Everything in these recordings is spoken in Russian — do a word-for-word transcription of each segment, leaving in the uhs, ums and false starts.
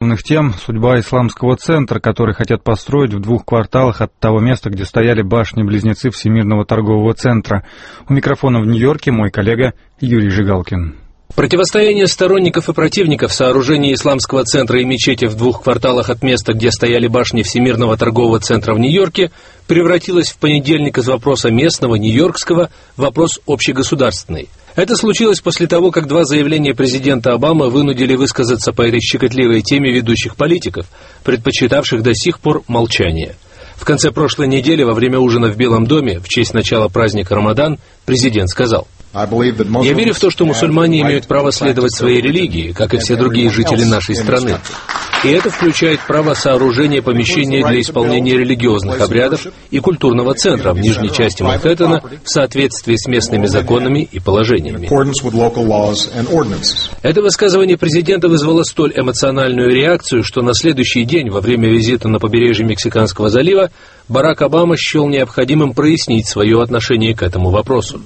главных тем – судьба исламского центра, который хотят построить в двух кварталах от того места, где стояли башни-близнецы Всемирного торгового центра. У микрофона в Нью-Йорке мой коллега Юрий Жигалкин. Противостояние сторонников и противников сооружения исламского центра и мечети в двух кварталах от места, где стояли башни Всемирного торгового центра в Нью-Йорке, превратилось в понедельник из вопроса местного, нью-йоркского, в вопрос общегосударственный. Это случилось после того, как два заявления президента Обамы вынудили высказаться по этой щекотливой теме ведущих политиков, предпочитавших до сих пор молчание. В конце прошлой недели, во время ужина в Белом доме, в честь начала праздника Рамадан, президент сказал: «Я верю в то, что мусульмане имеют право следовать своей религии, как и все другие жители нашей страны. И это включает право сооружения помещения для исполнения религиозных обрядов и культурного центра в нижней части Манхэттена в соответствии с местными законами и положениями». Это высказывание президента вызвало столь эмоциональную реакцию, что на следующий день, во время визита на побережье Мексиканского залива, Барак Обама счел необходимым прояснить свое отношение к этому вопросу.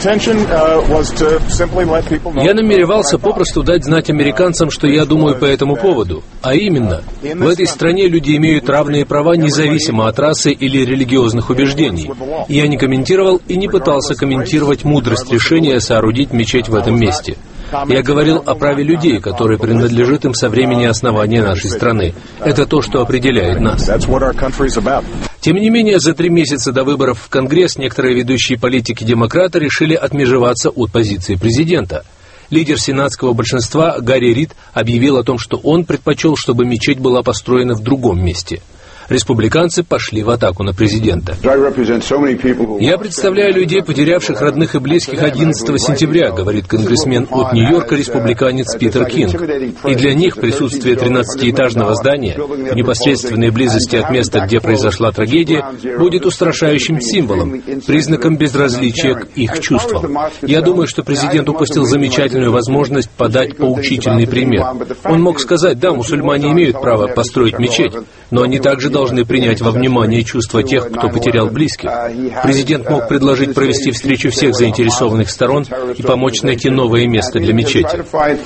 Я намеревался попросту дать знать американцам, что я думаю по этому поводу. А именно, в этой стране люди имеют равные права независимо от расы или религиозных убеждений. Я не комментировал и не пытался комментировать мудрость решения соорудить мечеть в этом месте. Я говорил о праве людей, которое принадлежит им со времени основания нашей страны. Это то, что определяет нас. Тем не менее, за три месяца до выборов в Конгресс некоторые ведущие политики-демократы решили отмежеваться от позиции президента. Лидер сенатского большинства Гарри Рид объявил о том, что он предпочел, чтобы мечеть была построена в другом месте. Республиканцы пошли в атаку на президента. «Я представляю людей, потерявших родных и близких одиннадцатого сентября», говорит конгрессмен от Нью-Йорка, республиканец Питер Кинг. «И для них присутствие тринадцатиэтажного здания в непосредственной близости от места, где произошла трагедия, будет устрашающим символом, признаком безразличия к их чувствам. Я думаю, что президент упустил замечательную возможность подать поучительный пример. Он мог сказать: да, мусульмане имеют право построить мечеть, но они также должны принять во внимание чувства тех, кто потерял близких. Президент мог предложить провести встречу всех заинтересованных сторон и помочь найти новое место для мечети».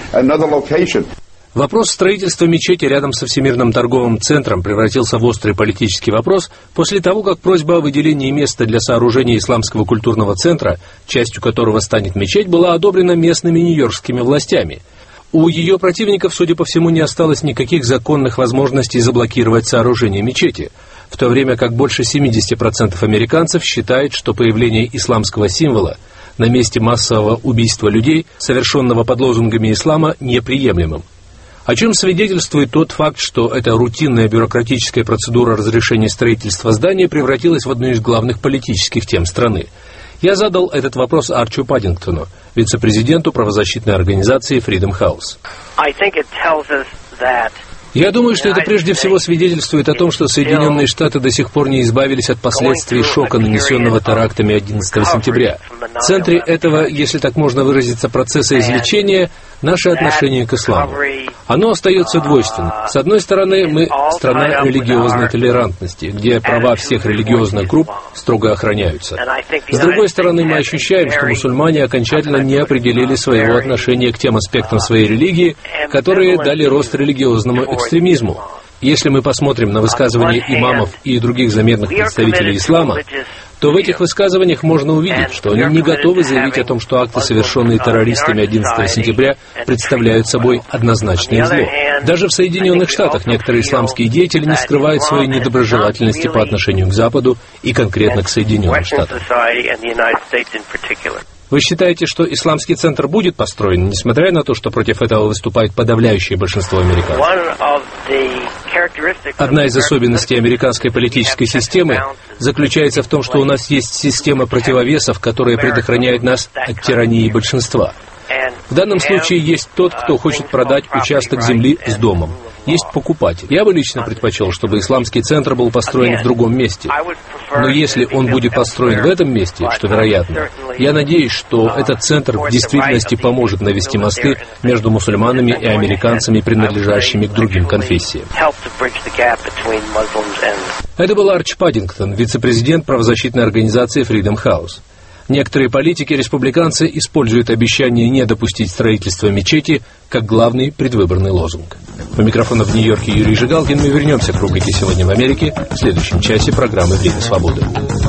Вопрос строительства мечети рядом со Всемирным торговым центром превратился в острый политический вопрос после того, как просьба о выделении места для сооружения исламского культурного центра, частью которого станет мечеть, была одобрена местными нью-йоркскими властями. У ее противников, судя по всему, не осталось никаких законных возможностей заблокировать сооружение мечети, в то время как больше семьдесят процентов американцев считают, что появление исламского символа на месте массового убийства людей, совершенного под лозунгами ислама, неприемлемым. О чем свидетельствует тот факт, что эта рутинная бюрократическая процедура разрешения строительства здания превратилась в одну из главных политических тем страны. Я задал этот вопрос Арчу Паддингтону, вице-президенту правозащитной организации Freedom House. Я думаю, что это прежде всего свидетельствует о том, что Соединенные Штаты до сих пор не избавились от последствий шока, нанесенного терактами одиннадцатого сентября. В центре этого, если так можно выразиться, процесса излечения – наше отношение к исламу. Оно остается двойственным. С одной стороны, мы страна религиозной толерантности, где права всех религиозных групп строго охраняются. С другой стороны, мы ощущаем, что мусульмане окончательно не определили своего отношения к тем аспектам своей религии, которые дали рост религиозному экстремизму. Если мы посмотрим на высказывания имамов и других заметных представителей ислама, то в этих высказываниях можно увидеть, что они не готовы заявить о том, что акты, совершенные террористами одиннадцатого сентября, представляют собой однозначное зло. Даже в Соединенных Штатах некоторые исламские деятели не скрывают своей недоброжелательности по отношению к Западу и конкретно к Соединенным Штатам. Вы считаете, что исламский центр будет построен, несмотря на то, что против этого выступает подавляющее большинство американцев? Одна из особенностей американской политической системы заключается в том, что у нас есть система противовесов, которая предохраняет нас от тирании большинства. В данном случае есть тот, кто хочет продать участок земли с домом. Есть покупатель. Я бы лично предпочел, чтобы исламский центр был построен в другом месте. Но если он будет построен в этом месте, что вероятно, я надеюсь, что этот центр в действительности поможет навести мосты между мусульманами и американцами, принадлежащими к другим конфессиям. Это был Арч Паддингтон, вице-президент правозащитной организации Freedom House. Некоторые политики-республиканцы используют обещание не допустить строительства мечети как главный предвыборный лозунг. У микрофона в Нью-Йорке Юрий Жигалкин. Мы вернемся к рубрике «Сегодня в Америке» в следующем часе программы «Время свободы».